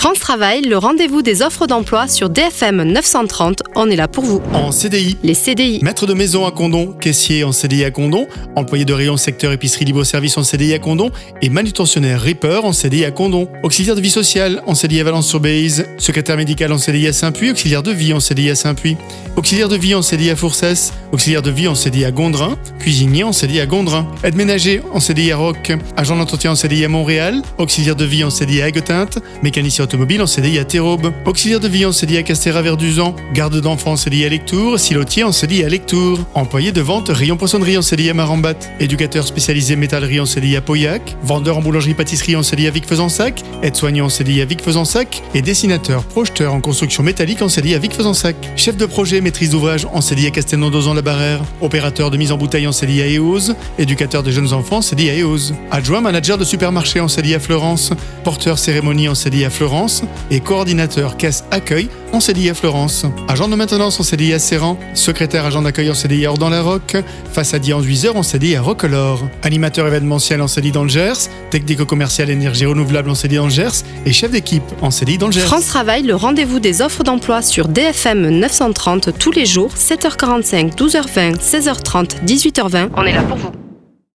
France Travail, le rendez-vous des offres d'emploi sur DFM 930, on est là pour vous. En CDI. Les CDI. Maître de maison à Condom, caissier en CDI à Condom, employé de rayon secteur épicerie libre-service en CDI à Condom et manutentionnaire Reaper en CDI à Condom. Auxiliaire de vie sociale en CDI à Valence-sur-Béziers, secrétaire médical en CDI à Saint-Puy, auxiliaire de vie en CDI à Saint-Puy, auxiliaire de vie en CDI à Foursès, auxiliaire de vie en CDI à Gondrin, cuisinier en CDI à Gondrin, aide ménager en CDI à Roc, agent d'entretien en CDI à Montréal, auxiliaire de vie en CDI à Aiguetinte, mécanicien automobile en CDI à Terraube, auxiliaire de vie en CDI à Castéra-Verduzan, garde d'enfants en CDI à Lectoure, silotier en CDI à Lectoure, employé de vente rayon poissonnerie en CDI à Marambat, éducateur spécialisé métallerie en CDI à Pauillac, vendeur en boulangerie-pâtisserie en CDI à Vic-Fezensac, aide-soignant en CDI à Vic-Fezensac et dessinateur projeteur en construction métallique en CDI à Vic-Fezensac, chef de projet maîtrise d'ouvrage en CDI à Castelnau-Dozan-la-Barrère, opérateur de mise en bouteille en CDI à Eauze, éducateur de jeunes enfants en CDI à Eauze, adjoint manager de supermarché en CDI à Fleurance, porteur cérémonie en CDI à Fleurance et coordinateur caisse accueil en CDI à Fleurance, agent de maintenance en CDI à Serran, secrétaire agent d'accueil en CDI à Ordan-la-Roque, façadier enduiseur en CDI à Roquelaure, animateur événementiel en CDI dans le Gers, technico-commercial énergie renouvelable en CDI dans le Gers et chef d'équipe en CDI dans le Gers. France Travail, le rendez-vous des offres d'emploi sur DFM 930 tous les jours, 7h45, 12h20, 16h30, 18h20, on est là pour vous.